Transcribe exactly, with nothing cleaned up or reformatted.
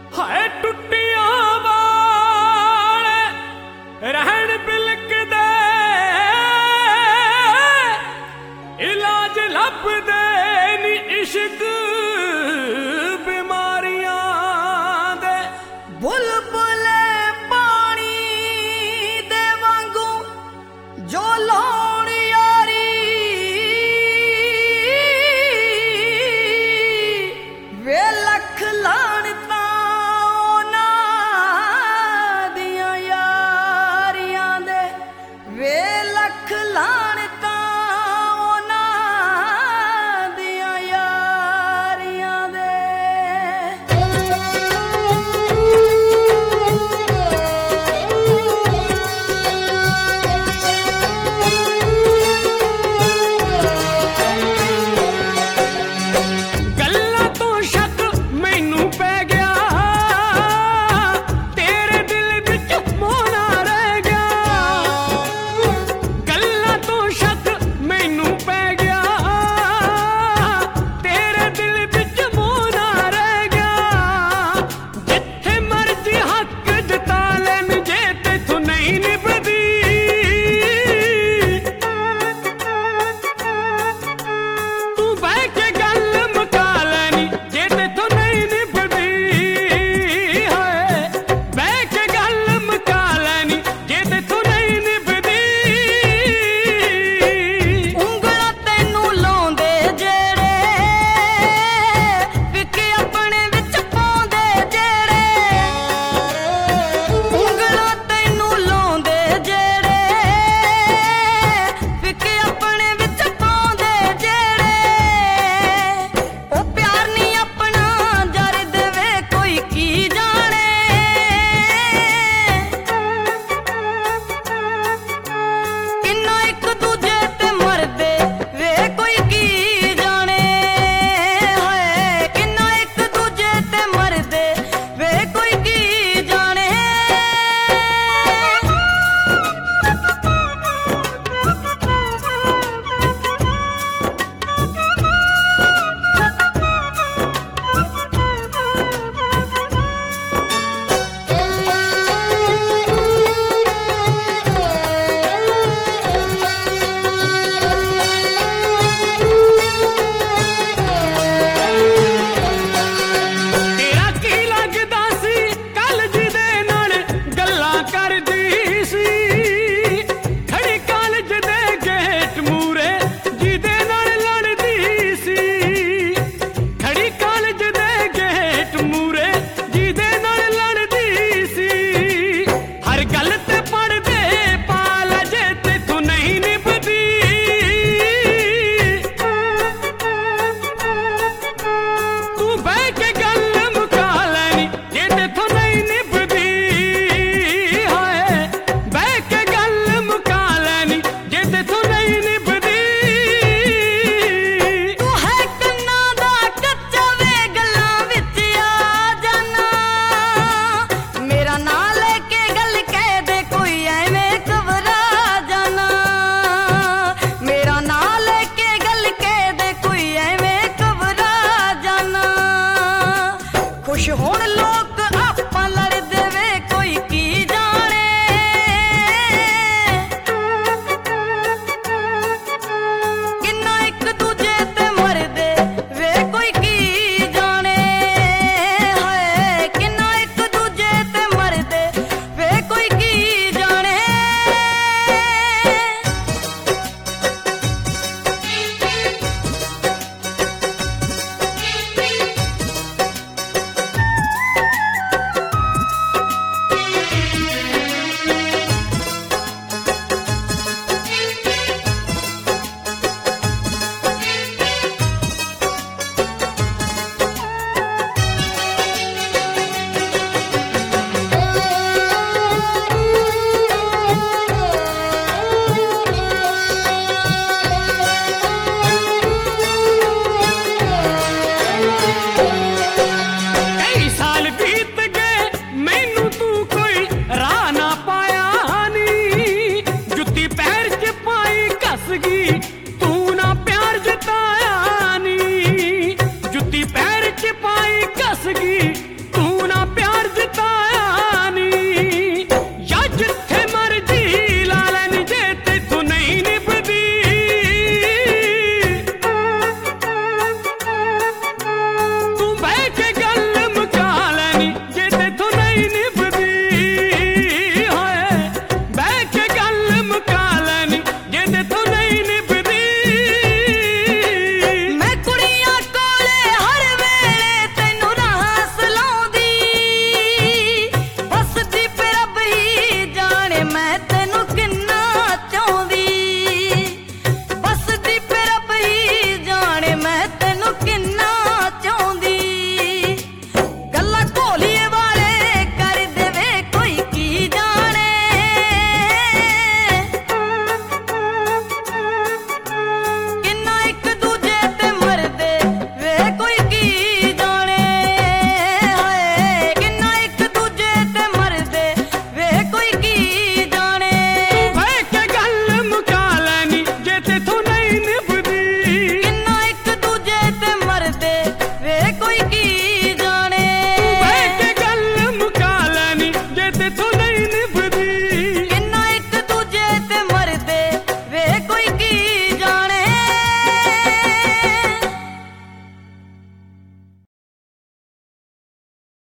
हाय टुटिया वाले रहन बिलकदे इलाज लभदे नी इश्क बीमारियां दे बुलबुले पानी दे वांगू जो लाउण यारी वे लख लाणता उन्हां दियां यारियां दे वे लख लाणता उन्हां दियां यारियां दे। गल्लां तो शक मैनू पै गया तेरे दिल विच मोना रह गया गल्लां तो शक मैनू पै गया तेरे दिल विच मोना रह गया जिथे मर्जी हक जता लैन जे तेथों नहीं निभदी तू बह के गल मुका लैनी जे तेथों नहीं निभदी हाय बह के गल मुका लैनी जे तेथों नहीं निभदी ਉਂਗਲਾਂ ਤੈਨੂੰ ਲਾਉਂਦੇ ਜਿਹੜੇ ਵਿਕੇ ਆਪਣੇ ਵਿੱਚ ਪਾਉਂਦੇ ਜਿਹੜੇ ਉਂਗਲਾਂ ਤੈਨੂੰ ਲਾਉਂਦੇ ਜਿਹੜੇ ਵਿਕੇ ਆਪਣੇ ਵਿੱਚ ਪਾਉਂਦੇ ਜਿਹੜੇ ਉਹ ਪਿਆਰ ਨਹੀਂ ਆਪਣਾ ਜਰ ਦੇਵੇ ਕੋਈ ਕੀ ਜਾਣੇ ਕਿੰਨਾ ਇੱਕ ਦੂਜੇ ਤੇ ਮਰਦੇ ਵੇ ਕੋਈ ਕੀ ਜਾਣੇ ਹਾਏ ਕਿੰਨਾ ਇੱਕ ਦੂਜੇ ਤੇ ਮਰਦੇ ਵੇ ਕੋਈ ਕੀ ਜਾਣੇ। ਤੇਰਾ ਕੀ ਲੱਗਦਾ ਸੀ ਕੱਲ ਜਿਹਦੇ ਨਾਲ ਗੱਲਾਂ ਕਰਦੀ ਸੀ ਖੜੀ ਕਾਲਜ ਦੇ ਗੇਟ ਮੂਰੇ ਜਿਹਦੇ ਨਾਲ ਲੜਦੀ ਸੀ ਖੜੀ ਕਾਲਜ ਦੇ ਗੇਟ ਮੂਰੇ ਜਿਹਦੇ ਨਾਲ ਲੜਦੀ ਸੀ ਹਰ ਗੱਲ ਤੇ ਪੜਦੇ ਪਾ ਲੈ ਜੇ ਤੈਥੋਂ ਨਹੀਂ ਨਿਭਦੀ ਤੂੰ ਬਹਿ ਕੇ ਗੱਲ ਮੁਕਾ ਲੈਣੀ ਜੇ ਤੇਥੋਂ ਨਹੀਂ ਨਿਭਦੀ ਹਾਏ ਬਹਿ ਕੇ ਗੱਲ ਮੁਕਾ ਲੈਣੀ ਜੇ ਤੇਥੋਂ ਨਹੀਂ ਨਿਭਦੀ ਤੂੰ ਹੈ ਕੰਨਾਂ ਦਾ ਕੱਚਾ ਵੇ ਗੱਲਾਂ ਵਿੱਚ ਆ ਜਾਣਾ ਮੇਰਾ ਨਾਂ ਲੈ ਕੇ ਗੱਲ ਕਹਿ ਦੇ ਕੋਈ ਐਵੇਂ ਘਬਰਾ ਜਾਣਾ ਮੇਰਾ ਨਾਂ ਲੈ ਕੇ ਗੱਲ ਕਹਿ ਦੇ ਕੋਈ ਐਵੇਂ ਘਬਰਾ ਜਾਣਾ ਖੁਸ਼ ਹੋਣ ਲੋਕ ਆਪਾਂ ਲੜਦੇ ਵੇ ਕੋਈ ਕੀ ਜਾਣੇ ਕਿੰਨਾ ਇੱਕ ਦੂਜੇ ਤੇ ਮਰਦੇ ਵੇ ਕੋਈ ਕੀ ਜਾਣੇ ਹਾਏ ਕਿੰਨਾ ਇੱਕ ਦੂਜੇ ਤੇ ਮਰਦੇ ਵੇ ਕੋਈ ਕੀ ਜਾਣੇ। ਕਈ ਸਾਲ ਬੀਤ ਗਏ ਮੈਨੂੰ ਤੂੰ ਕੋਈ ਰਾਹ ਨਾ ਪਾਇਆ ਨੀ ਜੁੱਤੀ ਪੈਰ 'ਚ ਪਾਈ ਘਸ ਗਈ ਤੂੰ ਨਾ ਪਿਆਰ ਜਤਾਇਆ ਨੀ ਜੁੱਤੀ ਪੈਰ 'ਚ ਪਾਈ ਘਸ ਗਈ